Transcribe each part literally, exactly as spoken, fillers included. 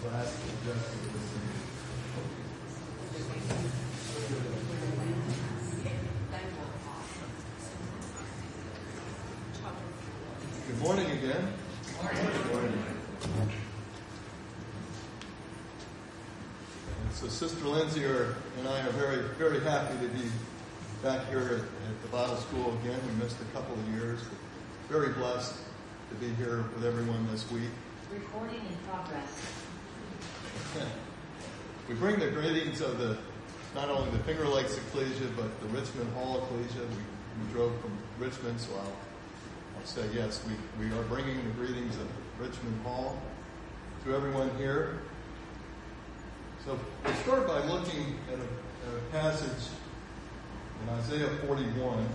class to adjust to this thing. Good morning again. Good morning. So Sister Lindsay are, and I are very, very happy to be back here at, at the Bible School again. We missed a couple of years, but very blessed to be here with everyone this week. Recording in progress. We bring the greetings of the not only the Finger Lakes Ecclesia, but the Richmond Hall Ecclesia. We, we drove from Richmond, so I'll, I'll say yes. We, we are bringing the greetings of Richmond Hall to everyone here. So we start by looking at a, at a passage in Isaiah forty-one.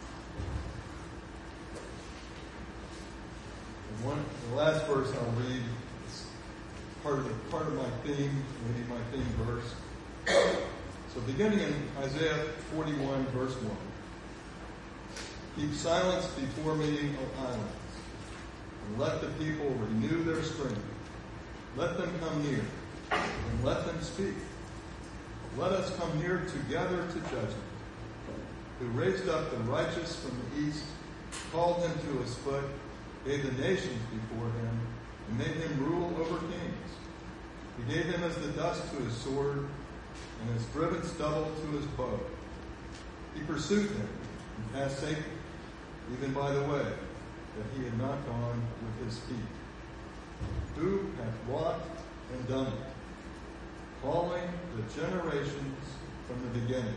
And one, the last verse I'll read is part of the, part of my theme, maybe my theme verse. So beginning in Isaiah forty-one, verse one. Keep silence before me, O islands, and let the people renew their strength. Let them come near, and let them speak. Let us come near together to judgment. Who raised up the righteous from the east, called him to his foot, gave the nations before him, and made him rule over kings. He gave him as the dust to his sword, and as driven stubble to his bow. He pursued him and passed safely, even by the way that he had not gone with his feet. Who hath walked and done it, calling the generations from the beginning.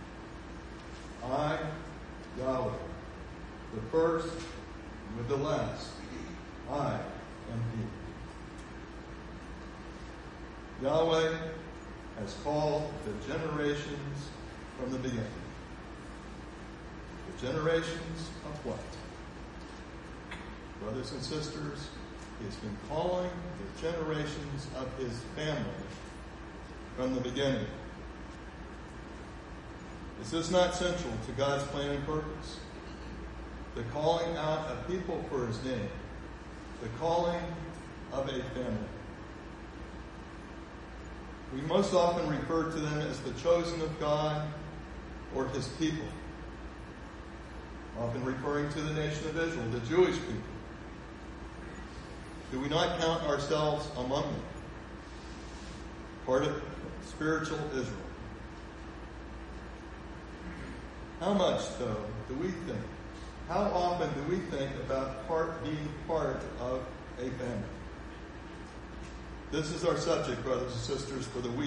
I, Yahweh, the first with the last, I am He. Yahweh has called the generations from the beginning. The generations of what? Brothers and sisters, He has been calling the generations of His family from the beginning. Is this not central to God's plan and purpose? The calling out of people for His name. The calling of a family. We most often refer to them as the chosen of God or His people. Often referring to the nation of Israel, the Jewish people. Do we not count ourselves among them? Part of spiritual Israel. How much, though, do we think? How often do we think about part being part of a family? This is our subject, brothers and sisters, for the week.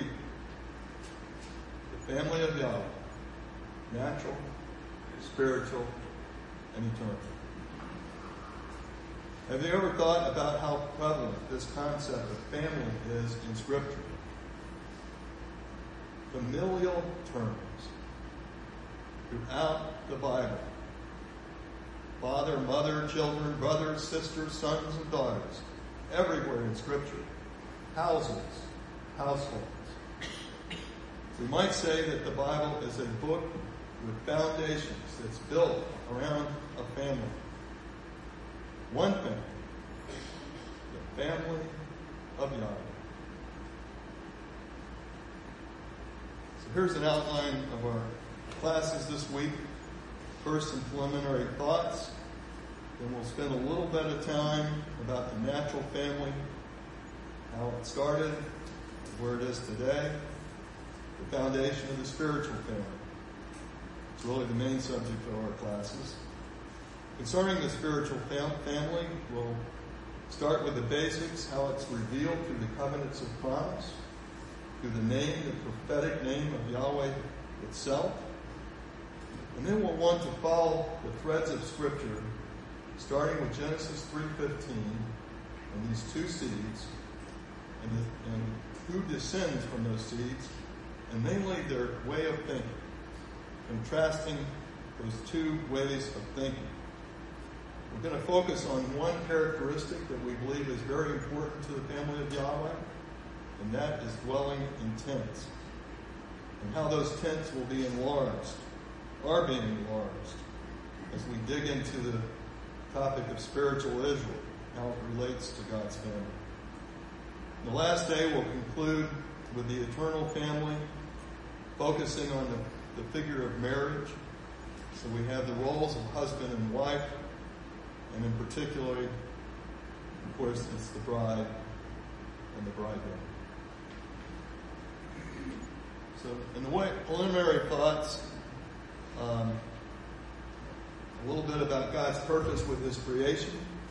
The family of Yahweh. Natural, spiritual, and eternal. Have you ever thought about how prevalent this concept of family is in Scripture? Familial terms throughout the Bible. Father, mother, children, brothers, sisters, sons, and daughters. Everywhere in Scripture. Houses, households. We might say that the Bible is a book with foundations that's built around a family. One family. The family of Yahweh. So here's an outline of our classes this week. First, some preliminary thoughts. Then we'll spend a little bit of time about the natural family, how it started, where it is today, the foundation of the spiritual family. It's really the main subject of our classes. Concerning the spiritual fam- family, we'll start with the basics, how it's revealed through the covenants of promise, through the name, the prophetic name of Yahweh itself. And then we'll want to follow the threads of Scripture, starting with Genesis three fifteen, and these two seeds, and, the, and who descends from those seeds, and mainly their way of thinking, contrasting those two ways of thinking. We're going to focus on one characteristic that we believe is very important to the family of Yahweh, and that is dwelling in tents, and how those tents will be enlarged, are being enlarged, as we dig into the topic of spiritual Israel, how it relates to God's family. The last day will conclude with the eternal family, focusing on the, the figure of marriage. So we have the roles of husband and wife, and in particular, of course, it's the bride and the bridegroom. So in the way, preliminary thoughts, um, a little bit about God's purpose with His creation.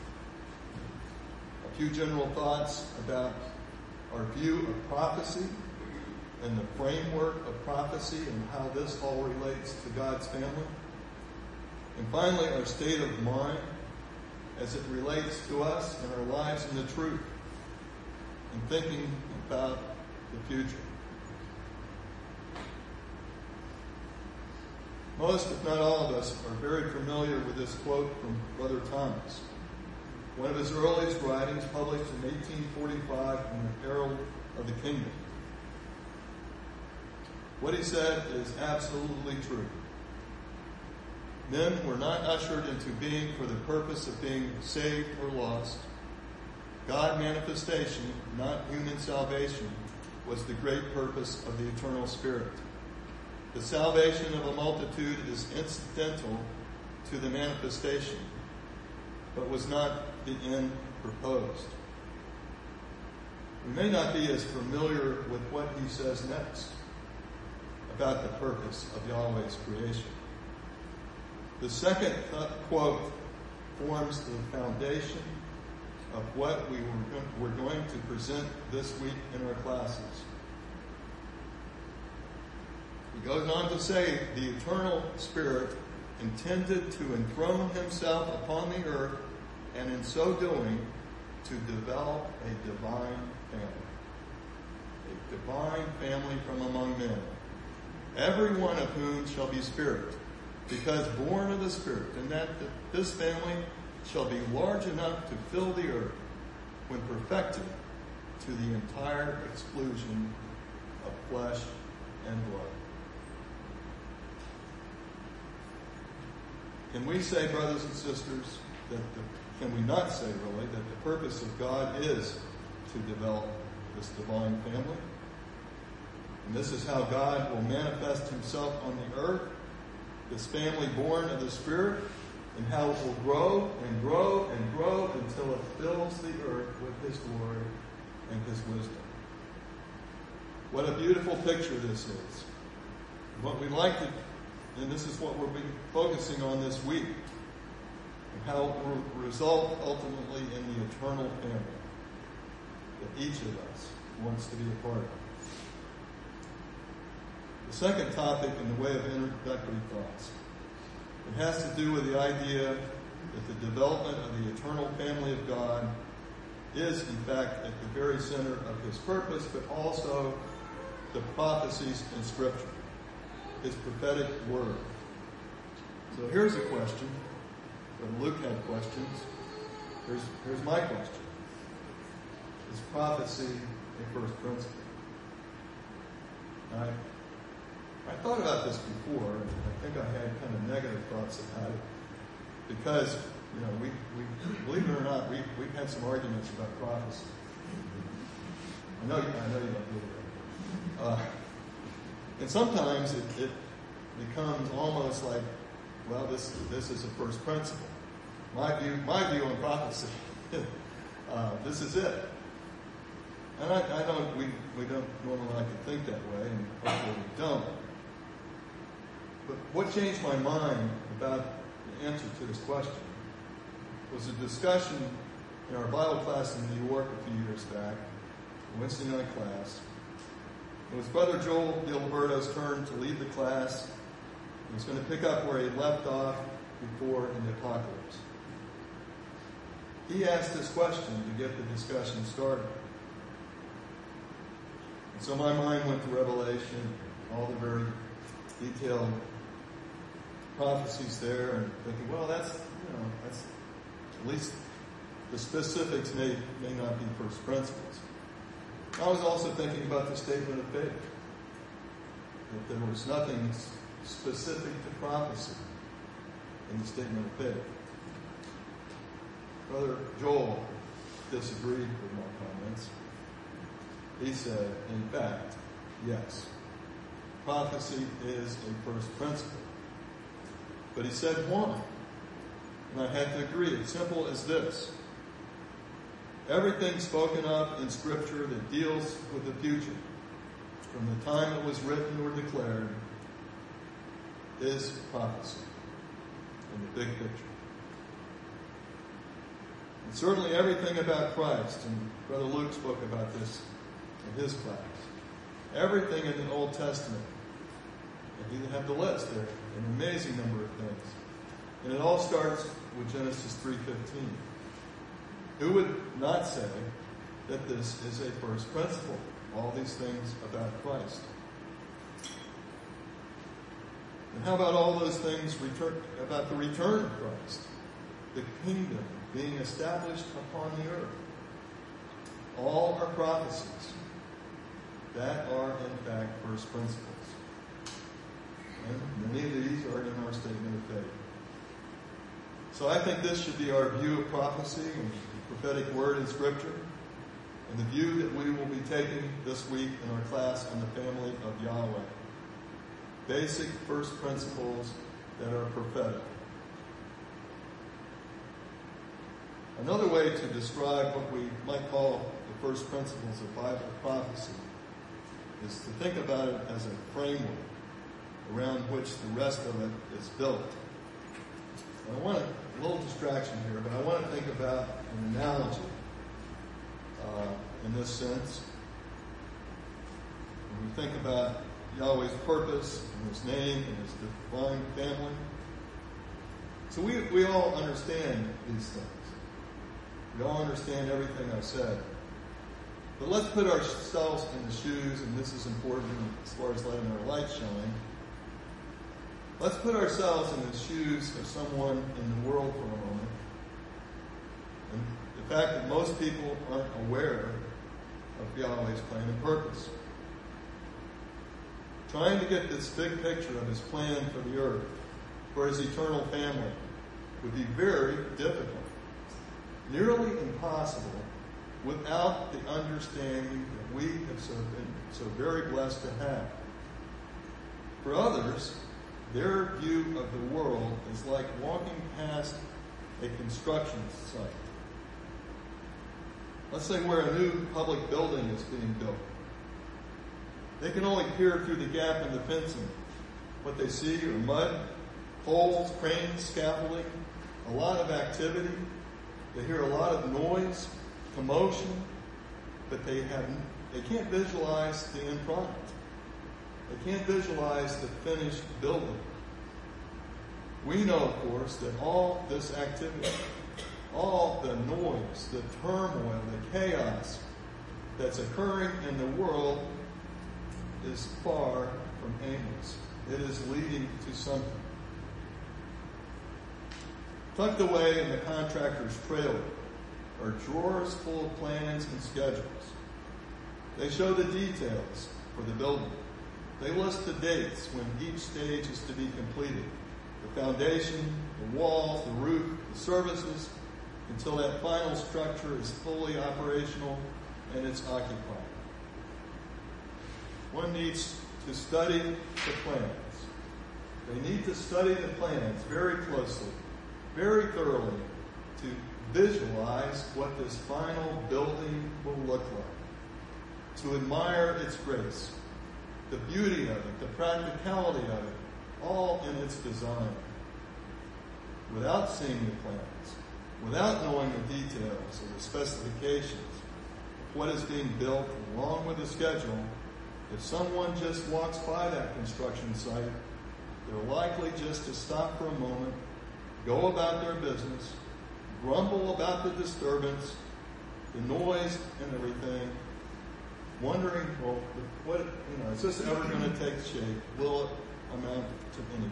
A few general thoughts about our view of prophecy and the framework of prophecy and how this all relates to God's family. And finally, our state of mind as it relates to us and our lives in the truth and thinking about the future. Most, if not all of us, are very familiar with this quote from Brother Thomas, one of his earliest writings published in eighteen forty-five in the Herald of the Kingdom. What he said is absolutely true. Men were not ushered into being for the purpose of being saved or lost. God manifestation, not human salvation, was the great purpose of the eternal Spirit. The salvation of a multitude is incidental to the manifestation, but was not the end proposed. We may not be as familiar with what he says next about the purpose of Yahweh's creation. The second th- quote forms the foundation of what we were, go- we're going to present this week in our classes. He goes on to say, the eternal Spirit intended to enthrone himself upon the earth, and in so doing, to develop a divine family. A divine family from among men. Every one of whom shall be spirit, because born of the Spirit, and that this family shall be large enough to fill the earth when perfected to the entire exclusion of flesh and blood. Can we say, brothers and sisters, that the, can we not say really, that the purpose of God is to develop this divine family? And this is how God will manifest himself on the earth, this family born of the Spirit, and how it will grow and grow and grow until it fills the earth with his glory and his wisdom. What a beautiful picture this is. What we'd like to, and this is what we'll be focusing on this week, and how it will result ultimately in the eternal family that each of us wants to be a part of. The second topic in the way of introductory thoughts. It has to do with the idea that the development of the eternal family of God is, in fact, at the very center of his purpose, but also the prophecies in Scripture, his prophetic word. So here's a question. When Luke had questions, here's, here's my question. Is prophecy a first principle? I, I thought about this before, and I think I had kind of negative thoughts about it, because, you know, we, we believe it or not, we, we've had some arguments about prophecy. I know you, I know you don't believe it. Uh, and sometimes it, it becomes almost like, well, this this is a first principle. My view, my view on prophecy, uh, this is it. And I, I don't, we, we don't normally like to think that way, and hopefully we don't. But what changed my mind about the answer to this question was a discussion in our Bible class in New York a few years back, a Wednesday night class. It was Brother Joel Gilberto's turn to lead the class. He was going to pick up where he left off before in the Apocalypse. He asked this question to get the discussion started. And so my mind went to Revelation, all the very detailed prophecies there, and thinking, well, that's, you know, that's, at least the specifics may, may not be first principles. I was also thinking about the statement of faith, that there was nothing specific to prophecy in the statement of faith. Brother Joel disagreed with my comments. He said, in fact, yes. Prophecy is a first principle. But he said why? And I had to agree. It's simple as this. Everything spoken of in Scripture that deals with the future, from the time it was written or declared, is prophecy in the big picture. And certainly everything about Christ, and Brother Luke spoke about this in his class, everything in the Old Testament, and you have the list there, an amazing number of things. And it all starts with Genesis three fifteen. Who would not say that this is a first principle? All these things about Christ. And how about all those things return, about the return of Christ? The kingdom being established upon the earth. All are prophecies that are in fact first principles. And many of these are in our statement of faith. So I think this should be our view of prophecy and the prophetic word in Scripture, and the view that we will be taking this week in our class on the family of Yahweh. Basic first principles that are prophetic. Another way to describe what we might call the first principles of Bible prophecy is to think about it as a framework around which the rest of it is built. And I want a, a little distraction here, but I want to think about an analogy uh, in this sense. When we think about Yahweh's purpose and His name and His divine family. So we, we all understand these things. We all understand everything I've said. But let's put ourselves in the shoes, and this is important as far as letting our light shine. Let's put ourselves in the shoes of someone in the world for a moment. And the fact that most people aren't aware of Yahweh's plan and purpose. Trying to get this big picture of His plan for the earth, for His eternal family, would be very difficult. Nearly impossible without the understanding that we have so been so very blessed to have. For others, their view of the world is like walking past a construction site. Let's say where a new public building is being built. They can only peer through the gap in the fencing. What they see are mud, poles, cranes, scaffolding, a lot of activity. They hear a lot of noise, commotion, but they have they can't visualize the end product. They can't visualize the finished building. We know, of course, that all this activity, all the noise, the turmoil, the chaos that's occurring in the world is far from aimless. It is leading to something. Tucked away in the contractor's trailer are drawers full of plans and schedules. They show the details for the building. They list the dates when each stage is to be completed. The foundation, the walls, the roof, the services, until that final structure is fully operational and it's occupied. One needs to study the plans. They need to study the plans very closely, very thoroughly, to visualize what this final building will look like, to admire its grace, the beauty of it, the practicality of it, all in its design. Without seeing the plans, without knowing the details or the specifications of what is being built along with the schedule, if someone just walks by that construction site, they're likely just to stop for a moment, go about their business, grumble about the disturbance, the noise and everything, wondering, well, what, you know, is this ever going to take shape? Will it amount to anything?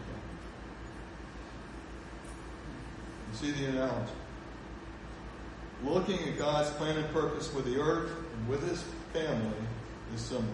You see the analogy. Looking at God's plan and purpose with the earth and with His family is similar.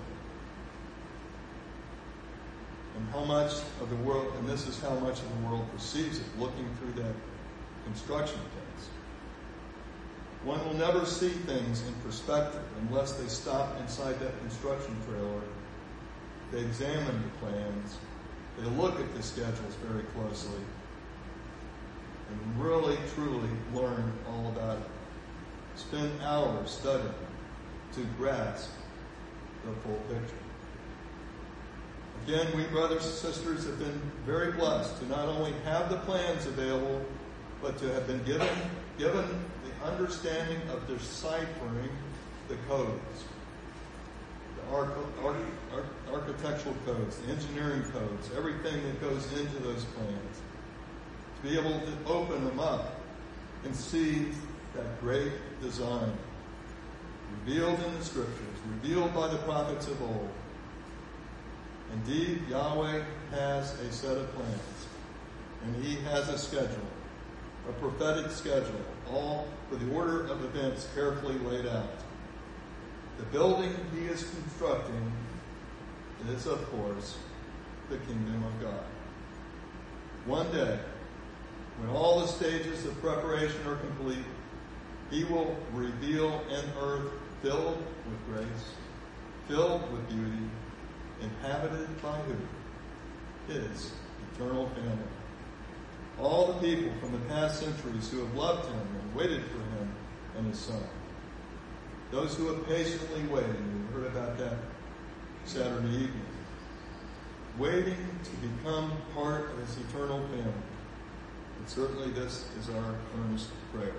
And how much of the world, and this is how much of the world perceives it, looking through that construction phase. One will never see things in perspective unless they stop inside that construction trailer. They examine the plans. They look at the schedules very closely and really, truly learn all about it. Spend hours studying to grasp the full picture. Again, we brothers and sisters have been very blessed to not only have the plans available, but to have been given, given the understanding of deciphering the codes, the arch, arch, arch, architectural codes, the engineering codes, everything that goes into those plans. To be able to open them up and see that great design revealed in the scriptures, revealed by the prophets of old. Indeed, Yahweh has a set of plans, and he has a schedule, a prophetic schedule, all for the order of events carefully laid out. The building he is constructing is, of course, the kingdom of God. One day, when all the stages of preparation are complete, he will reveal an earth filled with grace, filled with beauty, inhabited by who? His eternal family. All the people from the past centuries who have loved him and waited for him and his son. Those who have patiently waited, and we heard about that Saturday evening, waiting to become part of his eternal family. And certainly this is our earnest prayer.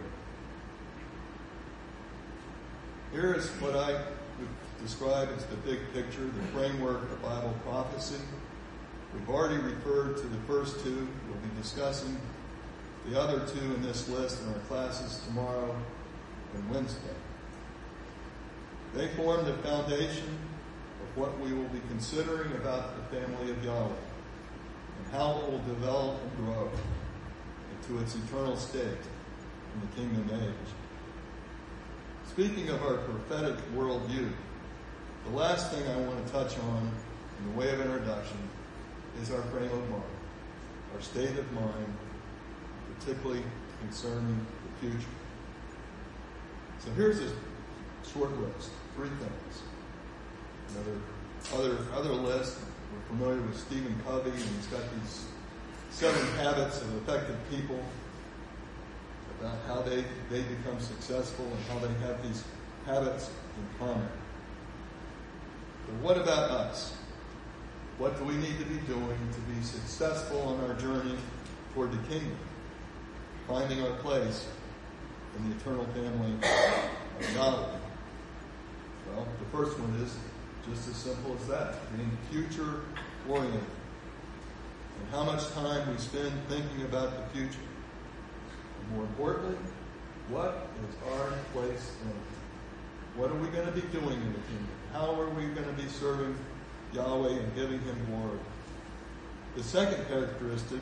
Here is what I would describe as the big picture, the framework of Bible prophecy. We've already referred to the first two. We'll be discussing the other two in this list in our classes tomorrow and Wednesday. They form the foundation of what we will be considering about the family of Yahweh and how it will develop and grow into its eternal state in the kingdom age. Speaking of our prophetic worldview, the last thing I want to touch on in the way of introduction is our frame of mind, our state of mind, particularly concerning the future. So here's a short list, three things. Another other other list, we're familiar with Stephen Covey, and he's got these seven habits of effective people, about how they, they become successful and how they have these habits in common. But what about us? What do we need to be doing to be successful on our journey toward the kingdom? Finding our place in the eternal family of Yahweh. Well, the first one is just as simple as that, being future oriented. And how much time we spend thinking about the future. And more importantly, what is our place in it? What are we going to be doing in the kingdom? How are we going to be serving Yahweh and giving him glory? The second characteristic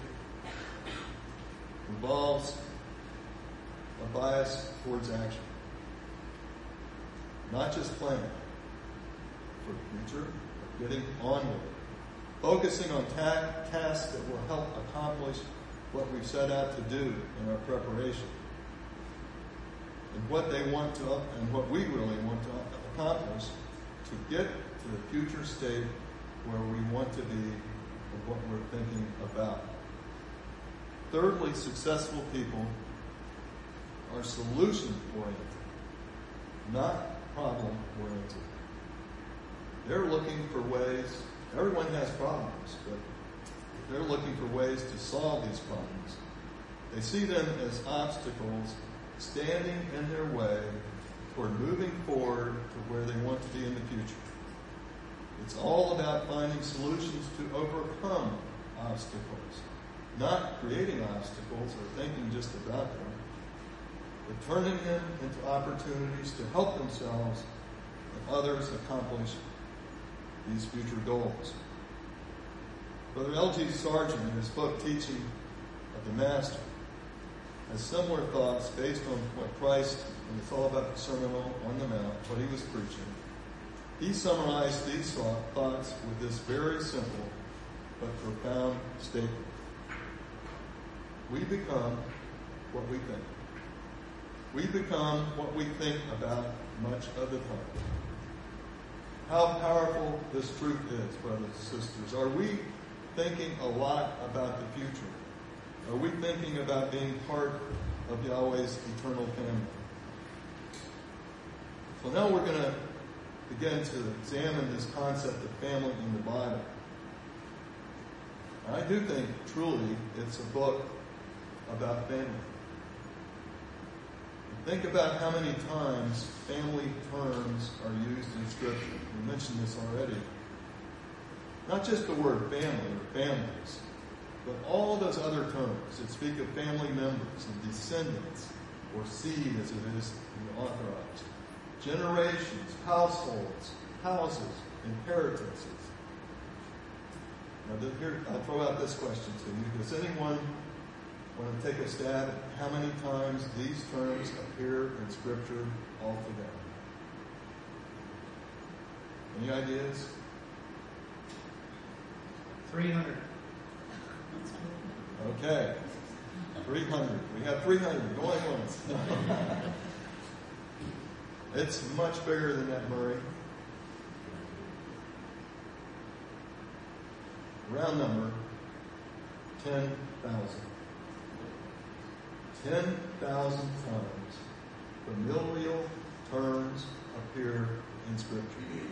involves a bias towards action. Not just planning for the future, but getting on with it. Focusing on ta- tasks that will help accomplish what we've set out to do in our preparation. And what they want to, and what we really want to accomplish to get to the future state where we want to be and what we're thinking about. Thirdly, successful people are solution-oriented, not problem-oriented. They're looking for ways, everyone has problems, but they're looking for ways to solve these problems. They see them as obstacles standing in their way toward moving forward to where they want to be in the future. It's all about finding solutions to overcome obstacles, not creating obstacles or thinking just about them, but turning them into opportunities to help themselves and others accomplish these future goals. Brother L G Sargent, in his book, Teaching of the Master, has similar thoughts based on what Christ, and it's all about the Sermon on the Mount, what he was preaching. He summarized these thoughts with this very simple but profound statement. We become what we think. we become what we think about much of the time. How powerful this truth is, brothers and sisters. Are we thinking a lot about the future? Are we thinking about being part of Yahweh's eternal family? So now we're going to begin to examine this concept of family in the Bible. I do think, truly, it's a book about family. Think about how many times family terms are used in Scripture. We mentioned this already. Not just the word family or families, but all those other terms that speak of family members and descendants, or seed as it is authorized. Generations, households, houses, inheritances. Now, here, I'll throw out this question to you. Does anyone want to take a stab at how many times these terms appear in Scripture altogether? Any ideas? three hundred. Okay. three hundred. We have three hundred. Going once. It's much bigger than that, Murray. Round number, ten thousand. ten thousand times familial terms appear in Scripture.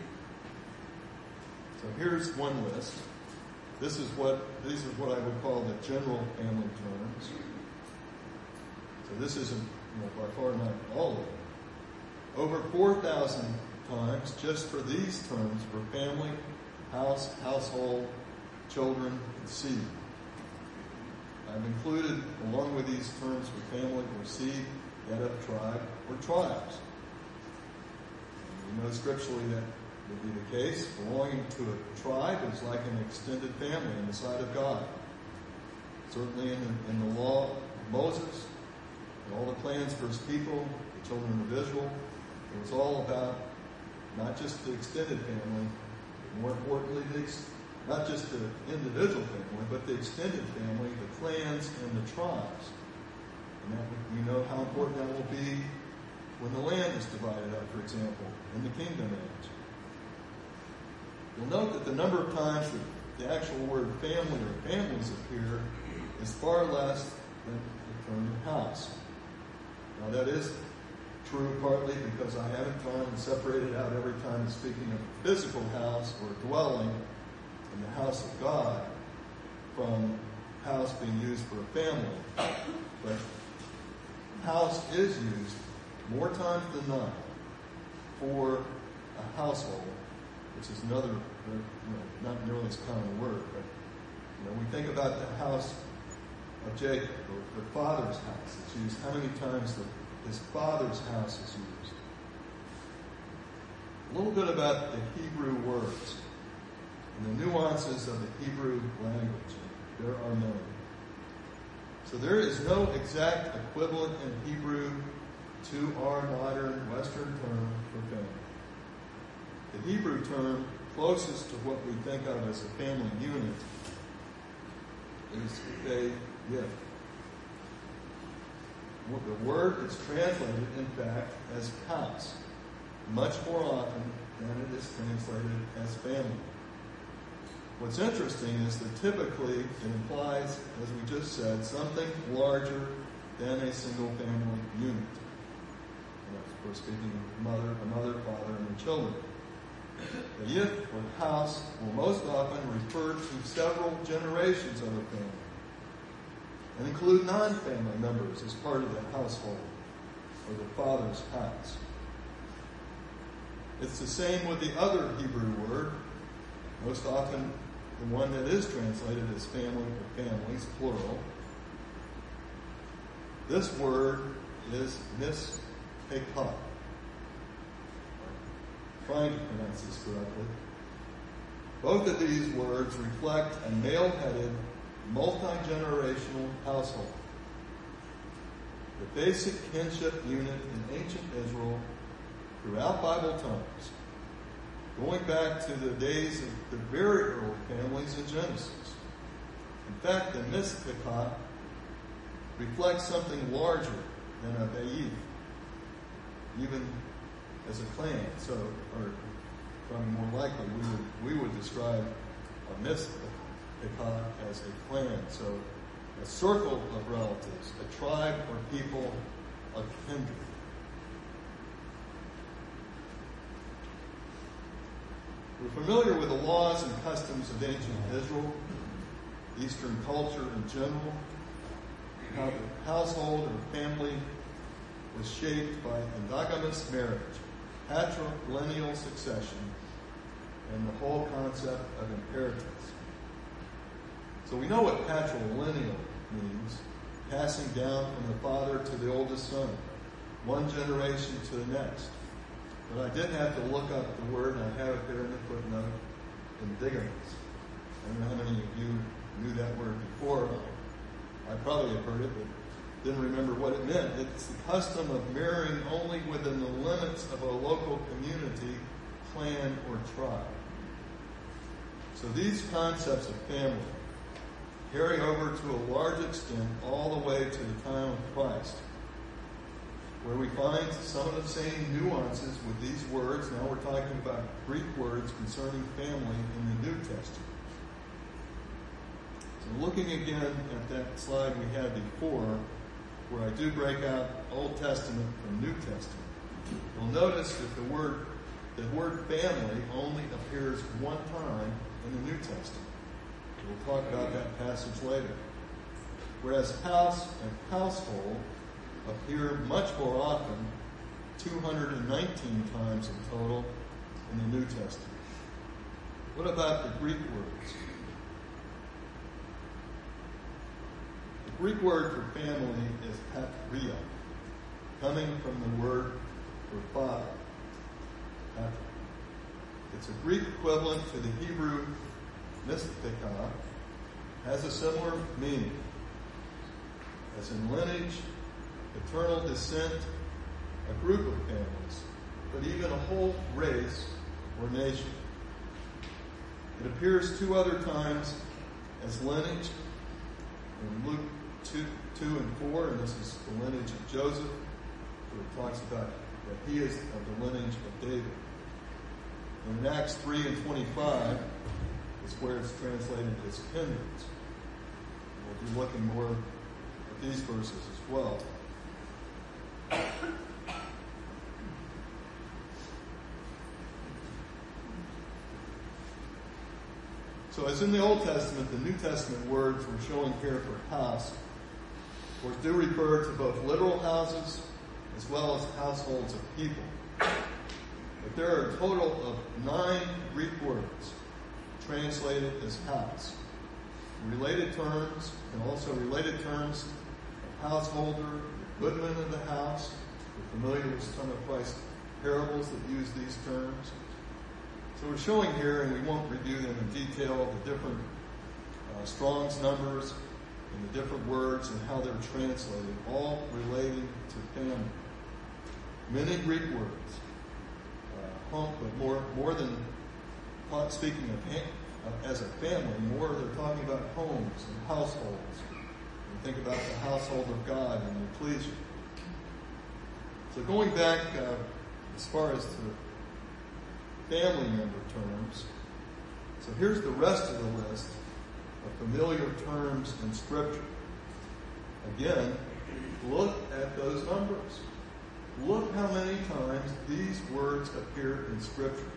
So here's one list. This is what these are what I would call the general family terms. So this isn't, you know, by far not all of them. Over four thousand times just for these terms for family, house, household, children, and seed. I've included, along with these terms for family or seed, that of tribe or tribes. We know scripturally that would be the case. Belonging to a tribe is like an extended family in the sight of God. Certainly in the, in the law of Moses, and all the plans for his people, the children of Israel, it was all about not just the extended family, but more importantly, the ex- not just the individual family, but the extended family, the clans, and the tribes. And that we know how important that will be when the land is divided up, for example, in the kingdom age. You'll note that the number of times that the actual word family or families appear is far less than the term house. Now that is true partly because I haven't gone and separated out every time it's speaking of a physical house or a dwelling in the house of God from house being used for a family. But house is used more times than not for a household, which is another, you know, not nearly as common a word, but you know, we think about the house of Jacob, or the father's house. It's used how many times the, his father's house is used. A little bit about the Hebrew words and the nuances of the Hebrew language. There are none. So there is no exact equivalent in Hebrew to our modern Western term for family. The Hebrew term closest to what we think of as a family unit is a yif. The word is translated, in fact, as house, much more often than it is translated as family. What's interesting is that typically it implies, as we just said, something larger than a single family unit. And of course, speaking of mother, a mother, father, and their children. The yif, or house, will most often refer to several generations of a family and include non-family members as part of the household or the father's house. It's the same with the other Hebrew word, most often the one that is translated as family or families, plural. This word is mispekah. Trying to pronounce this correctly. Both of these words reflect a male-headed, multi-generational household. The basic kinship unit in ancient Israel throughout Bible times, going back to the days of the very early families in Genesis. In fact, the mispekah reflects something larger than a bayith even as a clan. So, or probably more likely, we would we would describe a mitzvah as a clan. So, a circle of relatives, a tribe or people of kindred. We're familiar with the laws and customs of ancient Israel, Eastern culture in general, how the household or family was shaped by endogamous marriage, patrilineal succession, and the whole concept of inheritance. So we know what patrilineal means, passing down from the father to the oldest son, one generation to the next. But I did have to look up the word, and I have it there in the footnote, endigamous. I don't know how many of you knew that word before. I probably have heard it, but didn't remember what it meant. It's the custom of marrying only within the limits of a local community, clan, or tribe. So these concepts of family carry over to a large extent all the way to the time of Christ, where we find some of the same nuances with these words. Now we're talking about Greek words concerning family in the New Testament. So looking again at that slide we had before, where I do break out Old Testament from New Testament, you'll notice that the word the word family only appears one time in the New Testament. We'll talk about that passage later. Whereas house and household appear much more often, two hundred nineteen times in total in the New Testament. What about the Greek words? The Greek word for family is patria, coming from the word for father, patria. It's a Greek equivalent to the Hebrew mistika, has a similar meaning, as in lineage, paternal descent, a group of families, but even a whole race or nation. It appears two other times as lineage in Luke two, two and four, and this is the lineage of Joseph, where it talks about that he is of the lineage of David. And in Acts three and twenty-five is where it's translated as kindreds. We'll be looking more at these verses as well. So as in the Old Testament, the New Testament words we're showing here for house, of course, do refer to both literal houses as well as households of people. But there are a total of nine Greek words translated as house. Related terms, and also related terms of householder, goodman of the house. We're familiar with some of Christ's parables that use these terms. So we're showing here, and we won't review them in detail, the different uh, Strong's numbers and the different words and how they're translated, all relating to family. Many Greek words, uh, home, but more more than speaking of uh, as a family, more they're talking about homes and households. And think about the household of God and the ecclesia. So going back uh, as far as to family member terms, so here's the rest of the list of familiar terms in Scripture. Again, look at those numbers. Look how many times these words appear in Scripture.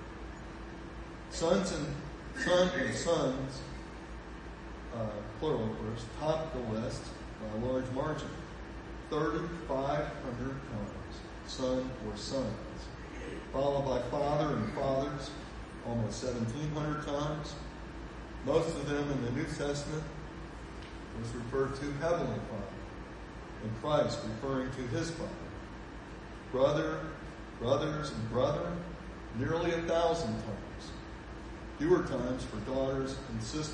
Sons and son and sons, uh, plural of course, top the list by a large margin. thirty-five hundred times, son or sons. Followed by father and fathers, almost seventeen hundred times. Most of them in the New Testament was referred to Heavenly Father, and Christ referring to His Father. Brother, brothers, and brethren, nearly a thousand times. Fewer times for daughters and sisters.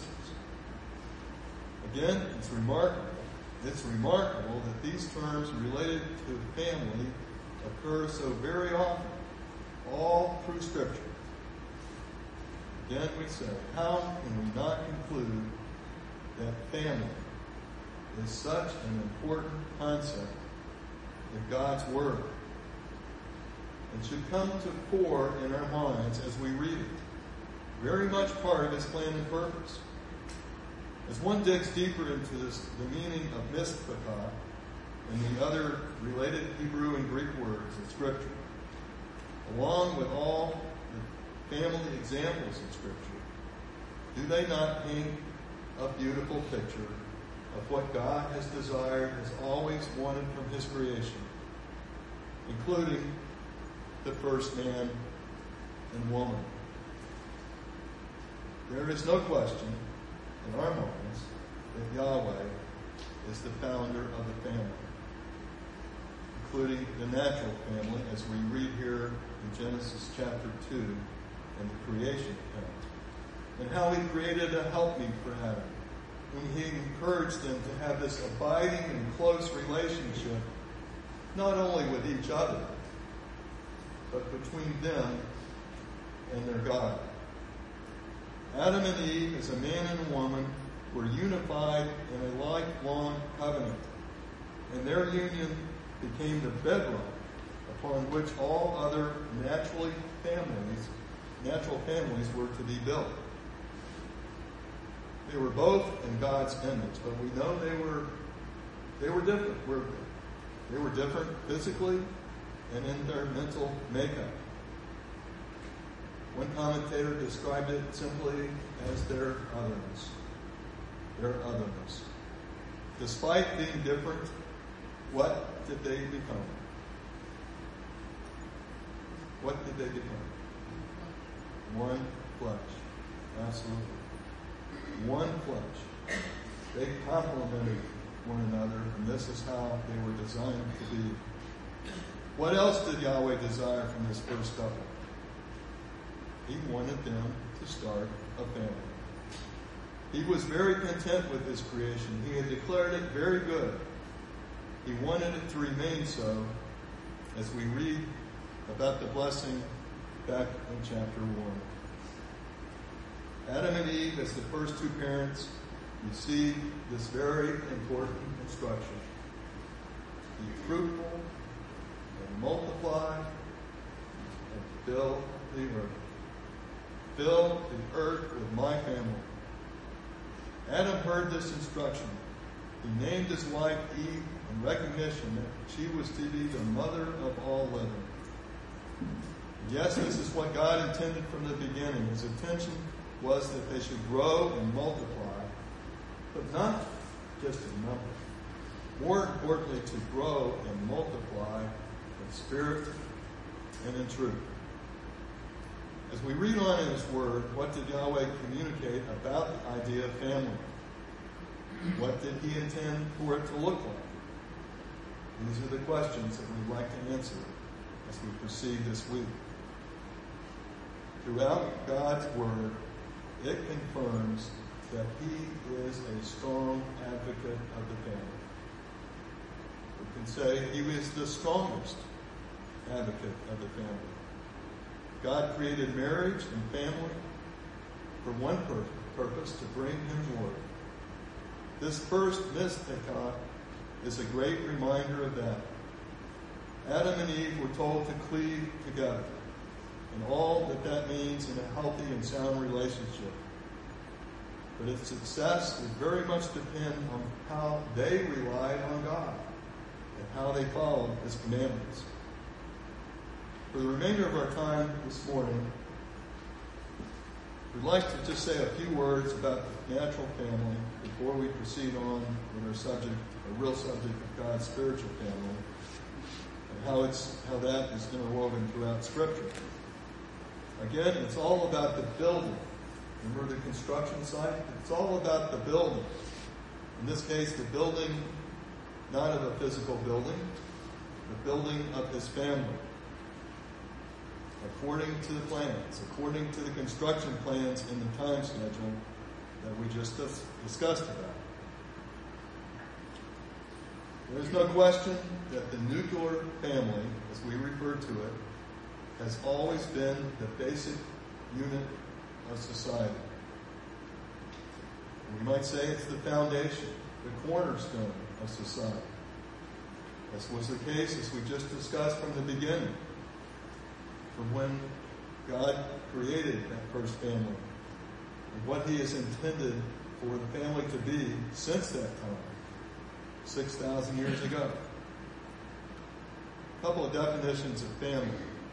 Again, it's remarkable. It's remarkable that these terms related to family occur so very often, all through Scripture. Again, we say, how can we not conclude that family is such an important concept in God's Word? and should come to fore in our minds as we read it. Very much part of his plan and purpose. As one digs deeper into this, the meaning of Mishpachah and the other related Hebrew and Greek words in Scripture, along with all the family examples in Scripture, do they not paint a beautiful picture of what God has desired, has always wanted from his creation, including the first man and woman? There is no question in our minds that Yahweh is the founder of the family, including the natural family, as we read here in Genesis chapter two and the creation account, and how he created a helpmeet for Adam, when he encouraged them to have this abiding and close relationship, not only with each other, but between them and their God. Adam and Eve, as a man and a woman, were unified in a lifelong covenant, and their union became the bedrock upon which all other naturally families, natural families were to be built. They were both in God's image, but we know they were they were different. We're, they were different physically and in their mental makeup. One commentator described it simply as their otherness. Their otherness. Despite being different, what did they become? What did they become? One flesh. Absolutely. One flesh. They complemented one another, and this is how they were designed to be. What else did Yahweh desire from this first couple? He wanted them to start a family. He was very content with his creation. He had declared it very good. He wanted it to remain so, as we read about the blessing back in chapter one. Adam and Eve, as the first two parents, received this very important instruction. Be fruitful and multiply and fill the earth. Fill the earth with my family. Adam heard this instruction. He named his wife Eve in recognition that she was to be the mother of all living. Yes, this is what God intended from the beginning. His intention was that they should grow and multiply, but not just in number. More importantly, to grow and multiply in spirit and in truth. As we read on in his word, what did Yahweh communicate about the idea of family? What did he intend for it to look like? These are the questions that we'd like to answer as we proceed this week. Throughout God's word, it confirms that he is a strong advocate of the family. We can say he is the strongest advocate of the family. God created marriage and family for one purpose, to bring him glory. This first Mishpachah is a great reminder of that. Adam and Eve were told to cleave together, and all that that means in a healthy and sound relationship. But its success would very much depend on how they relied on God and how they followed his commandments. For the remainder of our time this morning, we'd like to just say a few words about the natural family before we proceed on with our subject, a real subject of God's spiritual family, and how it's how that is interwoven throughout Scripture. Again, it's all about the building. Remember the construction site? It's all about the building. In this case, the building, not of a physical building, the building of his family. According to the plans, according to the construction plans in the time schedule that we just dis- discussed about. There's no question that the nuclear family, as we refer to it, has always been the basic unit of society. We might say it's the foundation, the cornerstone of society. This was the case, as we just discussed from the beginning. from when God created that first family and what he has intended for the family to be since that time, six thousand years ago. A couple of definitions of family.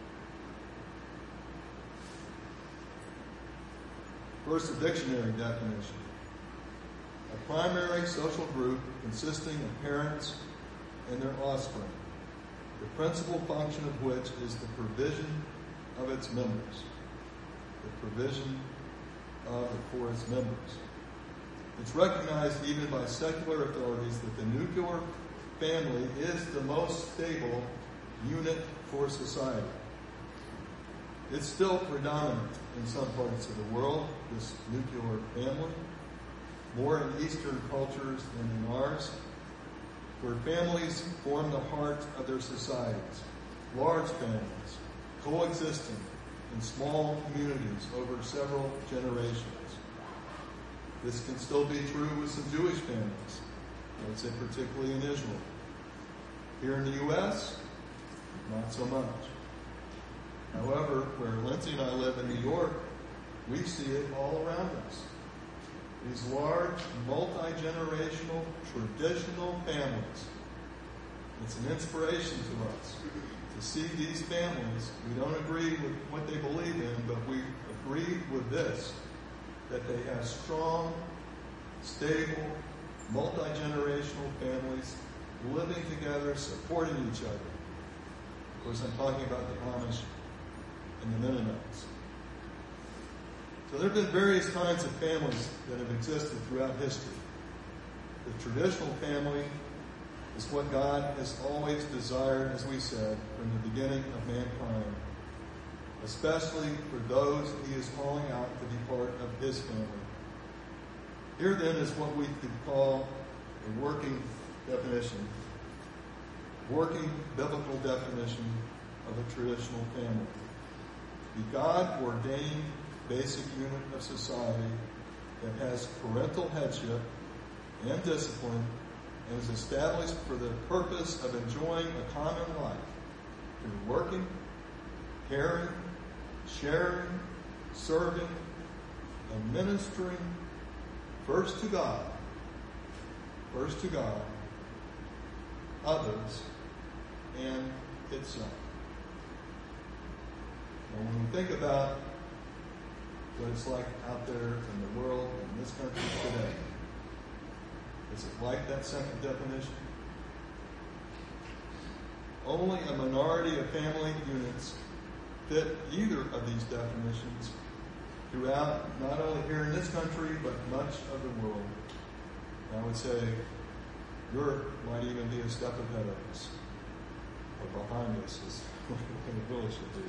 First, a dictionary definition. A primary social group consisting of parents and their offspring, the principal function of which is the provision of its members. The provision of for its members. It's recognized even by secular authorities that the nuclear family is the most stable unit for society. It's still predominant in some parts of the world, this nuclear family, more in Eastern cultures than in ours, where families form the heart of their societies, large families, coexisting in small communities over several generations. This can still be true with some Jewish families, I would say particularly in Israel. Here in the U S, not so much. However, where Lindsay and I live in New York, we see it all around us. These large, multi-generational, traditional families. It's an inspiration to us to see these families. We don't agree with what they believe in, but we agree with this, that they have strong, stable, multi-generational families living together, supporting each other. Of course, I'm talking about the Amish and the Mennonites. So there have been various kinds of families that have existed throughout history. The traditional family is what God has always desired, as we said, from the beginning of mankind, especially for those he is calling out to be part of his family. Here then is what we could call a working definition, working biblical definition of a traditional family. The God-ordained basic unit of society that has parental headship and discipline and is established for the purpose of enjoying a common life through working, caring, sharing, serving, and ministering first to God, first to God, others, and itself. And when we think about what it's like out there in the world, in this country today, is it like that second definition? Only a minority of family units fit either of these definitions throughout, not only here in this country, but much of the world. And I would say Europe might even be a step ahead of us, or behind us, as it really should be.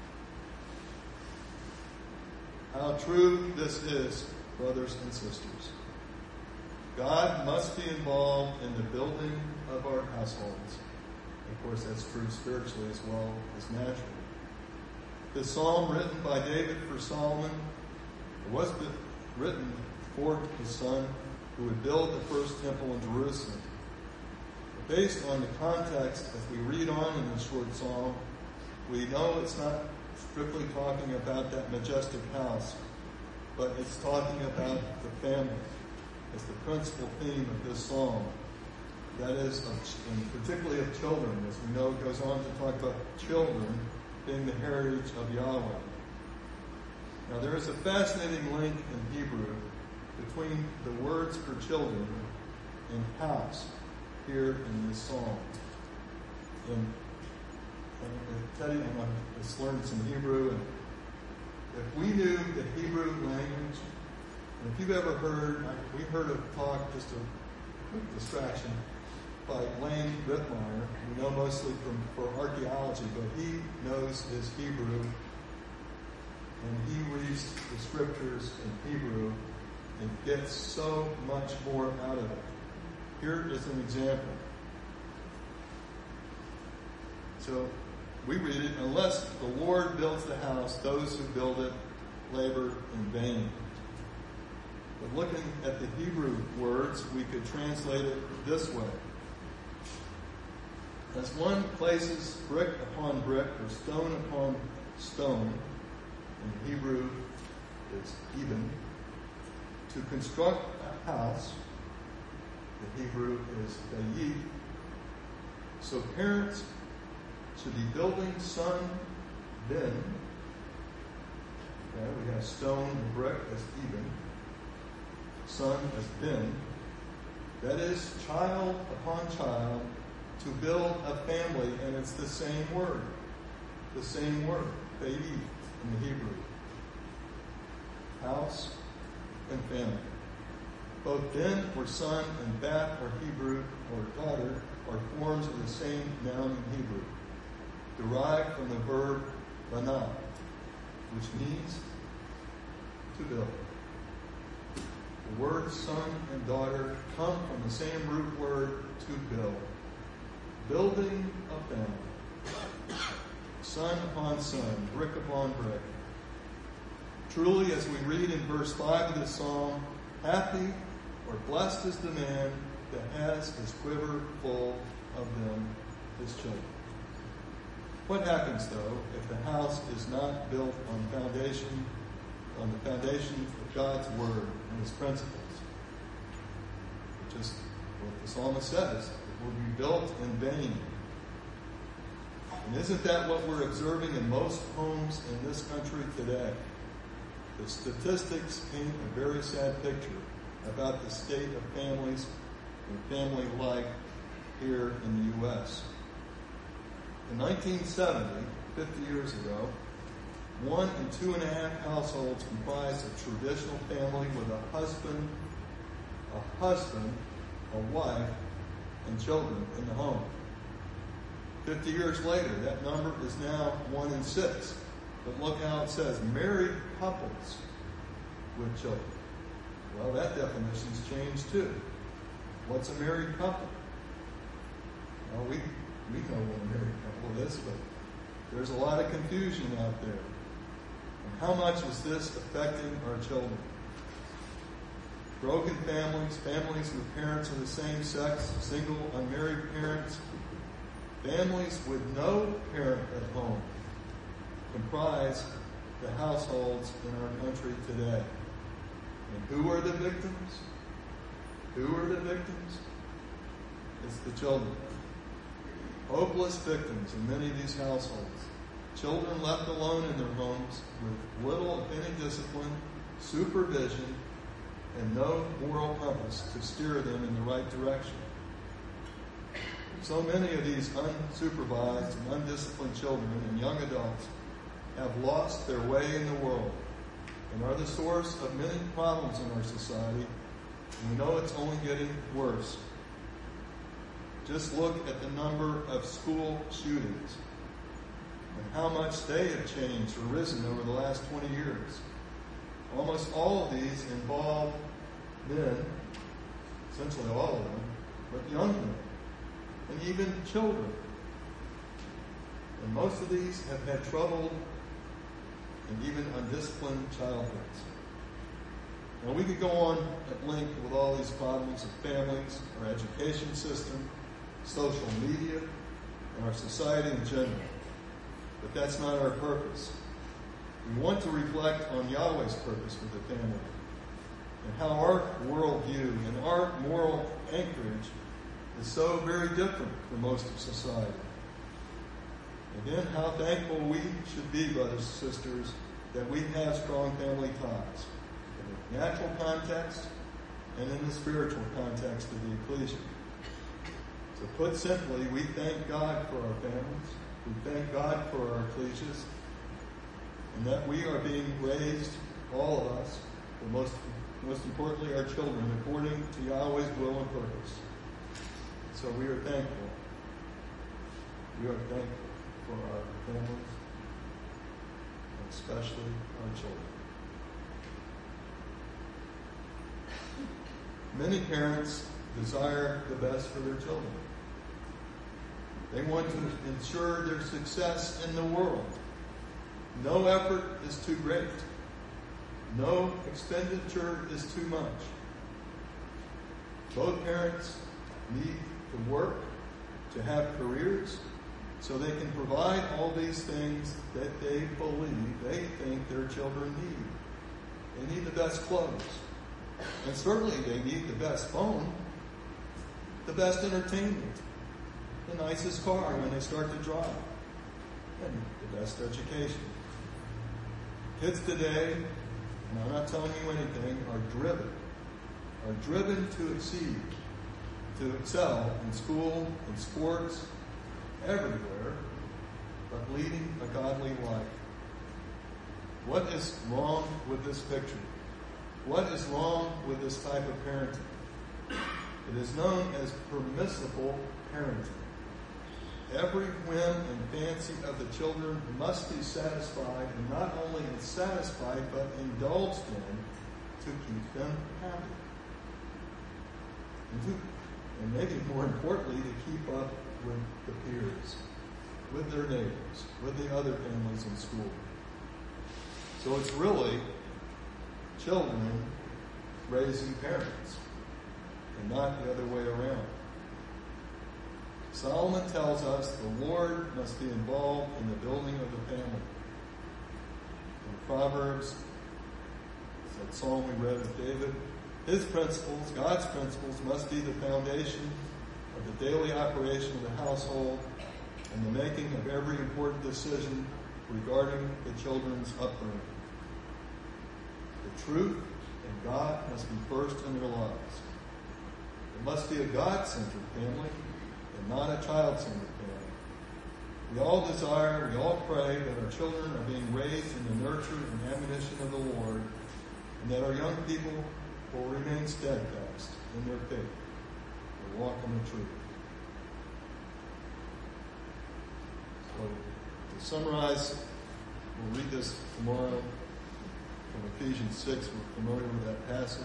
How true this is, brothers and sisters. God must be involved in the building of our households. Of course, that's true spiritually as well as naturally. This psalm, written by David for Solomon, was written for his son who would build the first temple in Jerusalem. But based on the context, as we read on in this short psalm, we know it's not strictly talking about that majestic house, but it's talking about the family as the principal theme of this psalm. That is, of, and particularly of children, as we know it goes on to talk about children being the heritage of Yahweh. Now there is a fascinating link in Hebrew between the words for children and house here in this psalm. And I tell you, I just learned some Hebrew, and if we knew the Hebrew language, and if you've ever heard, we heard a talk, just a quick distraction, by Lane Rittmeyer, we know mostly from for archaeology, but he knows his Hebrew, and he reads the scriptures in Hebrew and gets so much more out of it. Here is an example. So we read it, unless the Lord builds the house, those who build it labor in vain. But looking at the Hebrew words, we could translate it this way. As one places brick upon brick or stone upon stone, in Hebrew it's even. To construct a house, the Hebrew is bayit. So parents should be building son, bin. Okay, we have stone and brick as even, son as bin. That is child upon child to build a family, and it's the same word. The same word, bayit in the Hebrew. House and family. Both bin or son and bat or Hebrew or daughter are forms of the same noun in Hebrew, derived from the verb banah, which means to build. The words son and daughter come from the same root word to build. Building a family. Son upon son, brick upon brick. Truly, as we read in verse five of this psalm, happy or blessed is the man that has his quiver full of them, his children. What happens, though, if the house is not built on foundation, on the foundation of God's word and his principles? Just what the psalmist says, it will be built in vain. And isn't that what we're observing in most homes in this country today? The statistics paint a very sad picture about the state of families and family life here in the U S. In nineteen seventy, fifty years ago, one in two and a half households comprised a traditional family with a husband, a husband, a wife, and children in the home. Fifty years later, that number is now one in six. But look how it says, married couples with children. Well, that definition's changed too. What's a married couple? Well, we, we know what a married couple is, but there's a lot of confusion out there. And how much is this affecting our children? Broken families, families with parents of the same sex, single, unmarried parents, families with no parent at home comprise the households in our country today. And who are the victims? Who are the victims? It's the children. Hopeless victims in many of these households. Children left alone in their homes with little, if any, discipline, supervision, and no moral compass to steer them in the right direction. So many of these unsupervised and undisciplined children and young adults have lost their way in the world and are the source of many problems in our society, and we know it's only getting worse. Just look at the number of school shootings and how much they have changed or risen over the last twenty years. Almost all of these involve men, essentially all of them, but young men, and even children. And most of these have had troubled and even undisciplined childhoods. Now, we could go on at length with all these problems of families, our education system, social media, and our society in general. But that's not our purpose. We want to reflect on Yahweh's purpose for the family and how our worldview and our moral anchorage is so very different from most of society. Again, how thankful we should be, brothers and sisters, that we have strong family ties in the natural context and in the spiritual context of the ecclesia. So put simply, we thank God for our families. We thank God for our ecclesias, and that we are being raised, all of us, but most, most importantly our children, according to Yahweh's will and purpose. So we are thankful. We are thankful for our families, and especially our children. Many parents desire the best for their children. They want to ensure their success in the world. No effort is too great. No expenditure is too much. Both parents need to work, to have careers, so they can provide all these things that they believe, they think their children need. They need the best clothes. And certainly they need the best phone, the best entertainment, the nicest car when they start to drive, and the best education. Kids today, and I'm not telling you anything, are driven, are driven to exceed, to excel in school, in sports, everywhere, but leading a godly life. What is wrong with this picture? What is wrong with this type of parenting? It is known as permissible parenting. Every whim and fancy of the children must be satisfied, and not only satisfied, but indulged in to keep them happy. And, to, and maybe more importantly, to keep up with the peers, with their neighbors, with the other families in school. So it's really children raising parents, and not the other way around. Solomon tells us the Lord must be involved in the building of the family. In Proverbs, that psalm we read of David, his principles, God's principles, must be the foundation of the daily operation of the household and the making of every important decision regarding the children's upbringing. The truth and God must be first in their lives. It must be a God-centered family and not a child-centered family. We all desire, we all pray that our children are being raised in the nurture and admonition of the Lord, and that our young people will remain steadfast in their faith and walk in the truth. So, to summarize, we'll read this tomorrow from Ephesians six. We're familiar with that passage.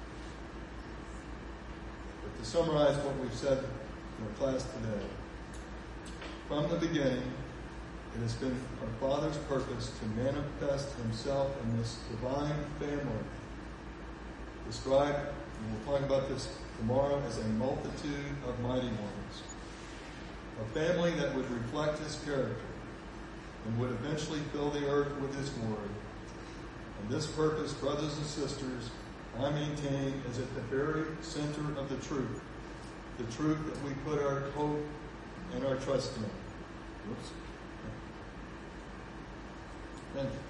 But to summarize what we've said in our class today, from the beginning, it has been our Father's purpose to manifest Himself in this divine family, described, and we'll talk about this tomorrow, as a multitude of mighty ones. A family that would reflect His character and would eventually fill the earth with His glory. And this purpose, brothers and sisters, I maintain is at the very center of the truth. The truth that we put our hope and our trust in. Whoops. Thank you.